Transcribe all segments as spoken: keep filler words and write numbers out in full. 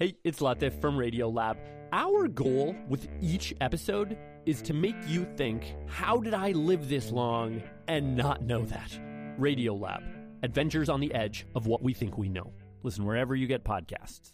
Hey, it's Latif from Radiolab. Our goal with each episode is to make you think, how did I live this long and not know that? Radiolab, adventures on the edge of what we think we know. Listen wherever you get podcasts.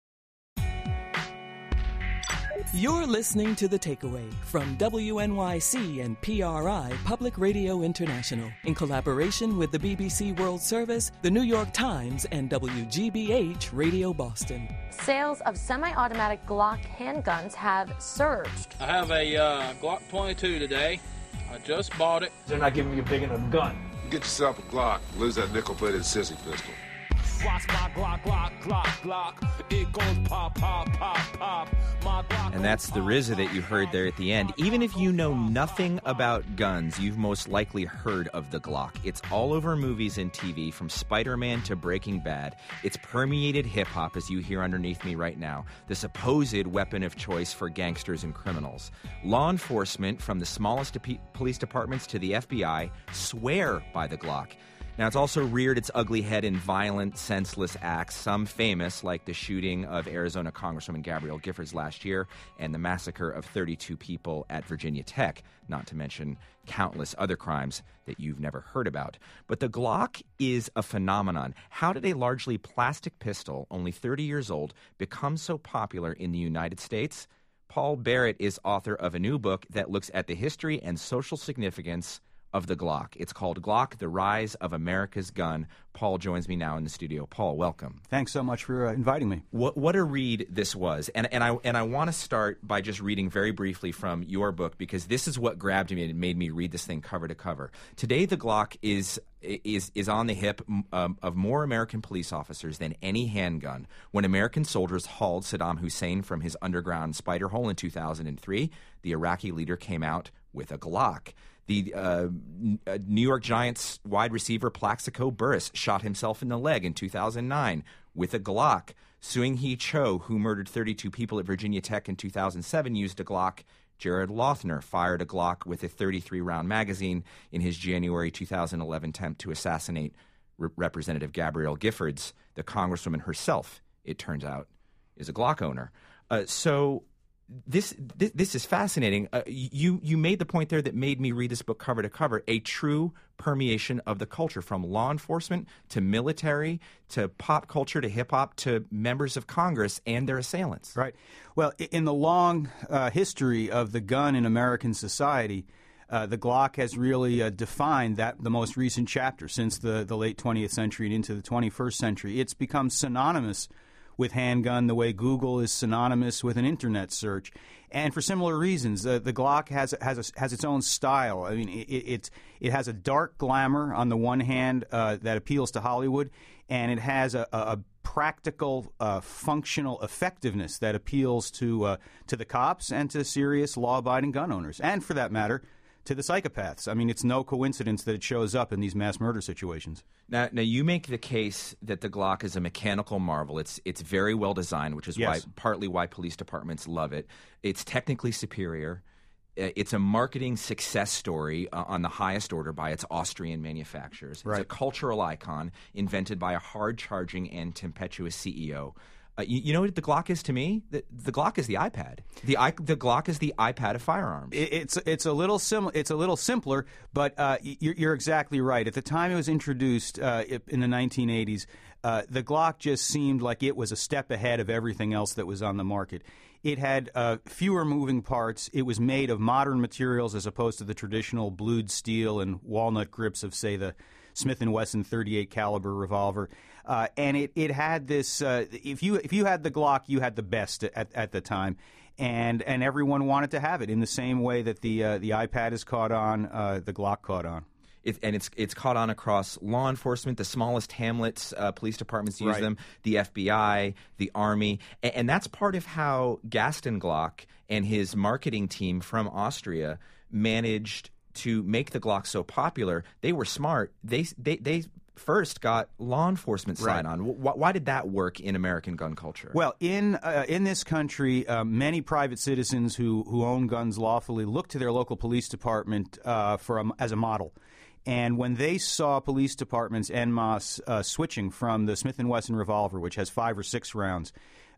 You're listening to The Takeaway from W N Y C and P R I Public Radio International in collaboration with the B B C World Service, the New York Times, and W G B H Radio Boston. Sales of semi-automatic Glock handguns have surged. I have a uh, Glock twenty-two today. I just bought it. They're not giving you a big enough gun. Get yourself a Glock. Lose that nickel-plated sissy pistol. Watch my Glock, Glock, Glock, Glock. It goes pop, pop, pop, pop. My Glock. And that's the R Z A that you heard there at the end. Even if you know nothing about guns, you've most likely heard of the Glock. It's all over movies and T V, from Spider-Man to Breaking Bad. It's permeated hip-hop, as you hear underneath me right now, the supposed weapon of choice for gangsters and criminals. Law enforcement, from the smallest de- police departments to the F B I, swear by the Glock. Now, it's also reared its ugly head in violent, senseless acts, some famous, like the shooting of Arizona Congresswoman Gabrielle Giffords last year and the massacre of thirty-two people at Virginia Tech, not to mention countless other crimes that you've never heard about. But the Glock is a phenomenon. How did a largely plastic pistol, only thirty years old, become so popular in the United States? Paul Barrett is author of a new book that looks at the history and social significance of the Glock. It's called Glock, The Rise of America's Gun. Paul joins me now in the studio. Paul, welcome. Thanks so much for uh, inviting me. What, what a read this was. And, and I and I want to start by just reading very briefly from your book, because this is what grabbed me and made me read this thing cover to cover. Today, the Glock is is is on the hip um, of more American police officers than any handgun. When American soldiers hauled Saddam Hussein from his underground spider hole in two thousand three, the Iraqi leader came out with a Glock. The uh, New York Giants wide receiver Plaxico Burress shot himself in the leg in two thousand nine with a Glock. Seung-Hee Cho, who murdered thirty-two people at Virginia Tech in two thousand seven, used a Glock. Jared Lothner fired a Glock with a thirty-three round magazine in his January two thousand eleven attempt to assassinate Re- Representative Gabrielle Giffords. The congresswoman herself, it turns out, is a Glock owner. Uh, so... This, this this is fascinating. Uh, you you made the point there that made me read this book cover to cover, a true permeation of the culture, from law enforcement to military to pop culture to hip-hop to members of Congress and their assailants. Right. Well, in the long uh, history of the gun in American society, uh, the Glock has really uh, defined that the most recent chapter since the, the late twentieth century and into the twenty-first century. It's become synonymous with handgun the way Google is synonymous with an internet search, and for similar reasons. Uh, the Glock has has a, has its own style. I mean, it, it it has a dark glamour on the one hand uh, that appeals to Hollywood, and it has a, a practical, uh, functional effectiveness that appeals to uh, to the cops and to serious law-abiding gun owners, and for that matter, to the psychopaths. I mean, it's no coincidence that it shows up in these mass murder situations. Now, now you make the case that the Glock is a mechanical marvel. It's it's very well designed, which is Yes. why partly why police departments love it. It's technically superior. Uh, It's a marketing success story uh, on the highest order by its Austrian manufacturers. It's Right. a cultural icon invented by a hard-charging and tempestuous C E O. Uh, you, you know what the Glock is to me? The, the Glock is the iPad. The i the Glock is the iPad of firearms. It, it's it's a little sim- It's a little simpler, but uh, you're, you're exactly right. At the time it was introduced uh, in the nineteen eighties, uh, the Glock just seemed like it was a step ahead of everything else that was on the market. It had uh, fewer moving parts. It was made of modern materials as opposed to the traditional blued steel and walnut grips of, say, the Smith and Wesson thirty-eight caliber revolver. Uh, and it, it had this, uh, if you if you had the Glock, you had the best at, at the time. And and everyone wanted to have it in the same way that the uh, the iPad is caught on, uh, the Glock caught on. It, and it's it's caught on across law enforcement. The smallest hamlets, uh, police departments use Right. them. The F B I, the Army, and, and that's part of how Gaston Glock and his marketing team from Austria managed to make the Glock so popular. They were smart. They they they first got law enforcement Right. sign on. Why, why did that work in American gun culture? Well, in uh, in this country, uh, many private citizens who, who own guns lawfully look to their local police department uh, for a, as a model. And when they saw police departments en masse uh, switching from the Smith and Wesson revolver, which has five or six rounds,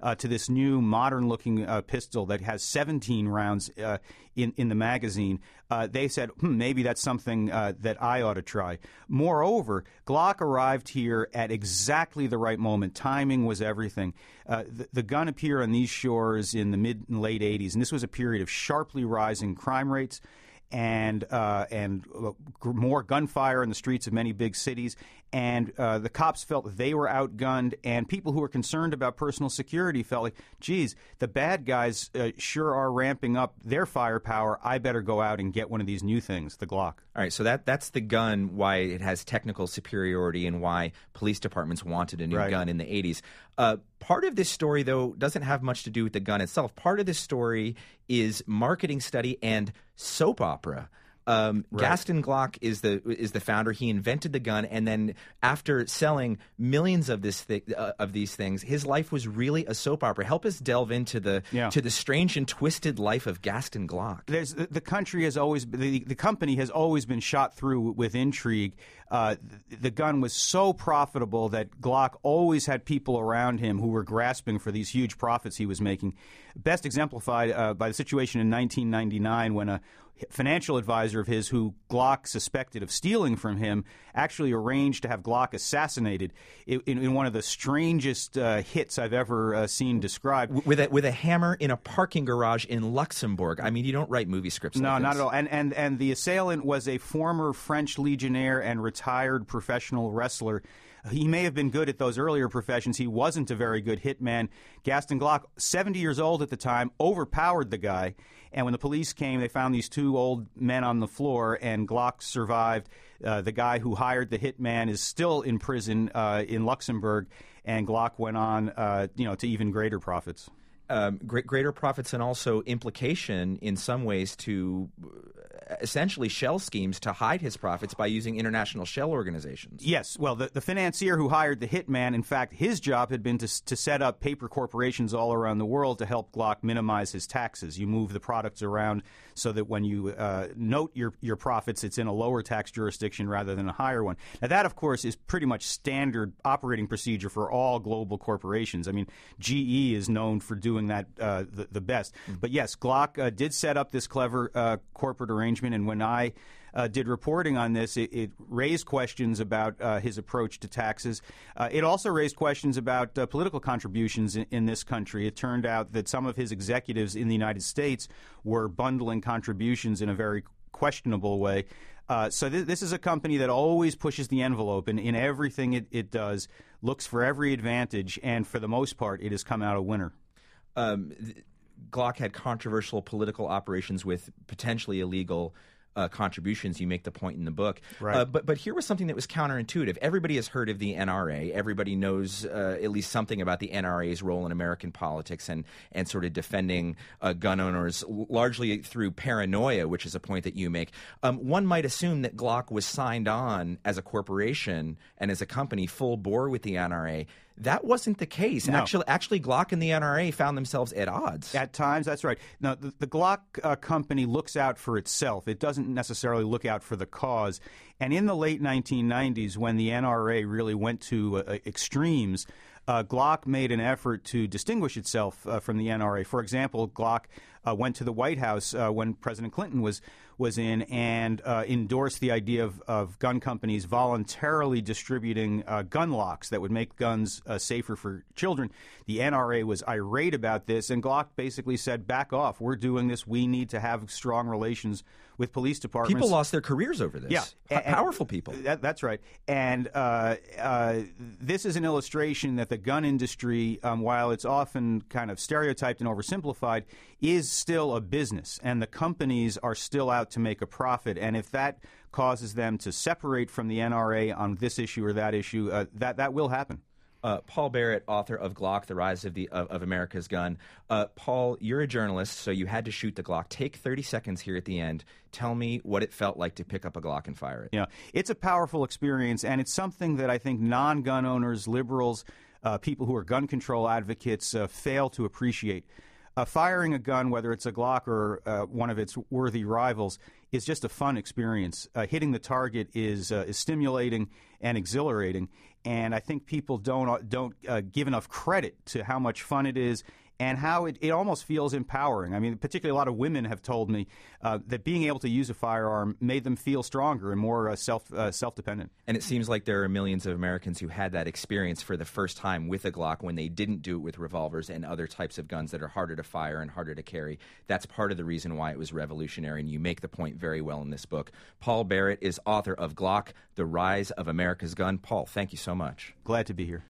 uh, to this new modern-looking uh, pistol that has seventeen rounds uh, in, in the magazine, uh, they said, hmm, maybe that's something uh, that I ought to try. Moreover, Glock arrived here at exactly the right moment. Timing was everything. Uh, the, the gun appeared on these shores in the mid and late eighties, and this was a period of sharply rising crime rates and uh, and uh, more gunfire in the streets of many big cities. And uh, the cops felt they were outgunned, and people who were concerned about personal security felt like, geez, the bad guys uh, sure are ramping up their firepower. I better go out and get one of these new things, the Glock. All right, so that that's the gun, why it has technical superiority and why police departments wanted a new Right. gun in the eighties. Uh, part of this story, though, doesn't have much to do with the gun itself. Part of this story is marketing study and soap opera. Um, Right. Gaston Glock is the is the founder. He invented the gun, and then after selling millions of this thi- uh, of these things, his life was really a soap opera. Help us delve into the Yeah. to the strange and twisted life of Gaston Glock. There's the, the country has always the, the company has always been shot through with intrigue. Uh, the, the gun was so profitable that Glock always had people around him who were grasping for these huge profits he was making. Best exemplified uh, by the situation in nineteen ninety-nine when a financial advisor of his, who Glock suspected of stealing from him, actually arranged to have Glock assassinated in, in one of the strangest uh, hits I've ever uh, seen described. With a, with a hammer in a parking garage in Luxembourg. I mean, you don't write movie scripts No, like this. not at all. And, and and the assailant was a former French legionnaire and retired professional wrestler. He may have been good at those earlier professions. He wasn't a very good hitman. Gaston Glock, seventy years old at the time, overpowered the guy. And when the police came, they found these two old men on the floor, and Glock survived. Uh, the guy who hired the hitman is still in prison uh, in Luxembourg, and Glock went on, uh, you know, to even greater profits. Um, great, greater profits and also implication in some ways to essentially shell schemes to hide his profits by using international shell organizations. Yes. Well, the, the financier who hired the hitman, in fact, his job had been to, to set up paper corporations all around the world to help Glock minimize his taxes. You move the products around so that when you uh, note your, your profits, it's in a lower tax jurisdiction rather than a higher one. Now, that, of course, is pretty much standard operating procedure for all global corporations. I mean, G E is known for doing that uh, the, the best. Mm-hmm. But, yes, Glock uh, did set up this clever uh, corporate arrangement. And when I uh, did reporting on this, it, it raised questions about uh, his approach to taxes. Uh, it also raised questions about uh, political contributions in, in this country. It turned out that some of his executives in the United States were bundling contributions in a very questionable way. Uh, so th- this is a company that always pushes the envelope in, in everything it, it does, looks for every advantage, and for the most part, it has come out a winner. Um, th- Glock had controversial political operations with potentially illegal uh, contributions. You make the point in the book. Right. Uh, but but here was something that was counterintuitive. Everybody has heard of the N R A. Everybody knows uh, at least something about the N R A's role in American politics and, and sort of defending uh, gun owners largely through paranoia, which is a point that you make. Um, one might assume that Glock was signed on as a corporation and as a company full bore with the N R A. That wasn't the case. No. Actually, actually, Glock and the N R A found themselves at odds. At times, that's right. Now, the, the Glock uh, company looks out for itself. It doesn't necessarily look out for the cause. And in the late nineteen nineties, when the N R A really went to uh, extremes, uh, Glock made an effort to distinguish itself uh, from the N R A. For example, Glock uh, went to the White House uh, when President Clinton was was in and uh, endorsed the idea of, of gun companies voluntarily distributing uh, gun locks that would make guns uh, safer for children. The N R A was irate about this, and Glock basically said, back off. We're doing this. We need to have strong relations with police departments. People lost their careers over this. Yeah. P- And- powerful people. That, that's right. And uh, uh, this is an illustration that the gun industry, um, while it's often kind of stereotyped and oversimplified, is still a business. And the companies are still out to make a profit. And if that causes them to separate from the N R A on this issue or that issue, uh, that, that will happen. Uh, Paul Barrett, author of Glock, The Rise of the of, of America's Gun. Uh, Paul, you're a journalist, so you had to shoot the Glock. Take thirty seconds here at the end. Tell me what it felt like to pick up a Glock and fire it. Yeah, it's a powerful experience, and it's something that I think non-gun owners, liberals, uh, people who are gun control advocates uh, fail to appreciate. Uh, firing a gun, whether it's a Glock or uh, one of its worthy rivals, is just a fun experience. Uh, hitting the target is uh, is stimulating and exhilarating, and I think people don't don't uh, give enough credit to how much fun it is and how it, it almost feels empowering. I mean, particularly a lot of women have told me uh, that being able to use a firearm made them feel stronger and more uh, self uh, self-dependent. And it seems like there are millions of Americans who had that experience for the first time with a Glock when they didn't do it with revolvers and other types of guns that are harder to fire and harder to carry. That's part of the reason why it was revolutionary, and you make the point very well in this book. Paul Barrett is author of Glock, The Rise of America's Gun. Paul, thank you so much. Glad to be here.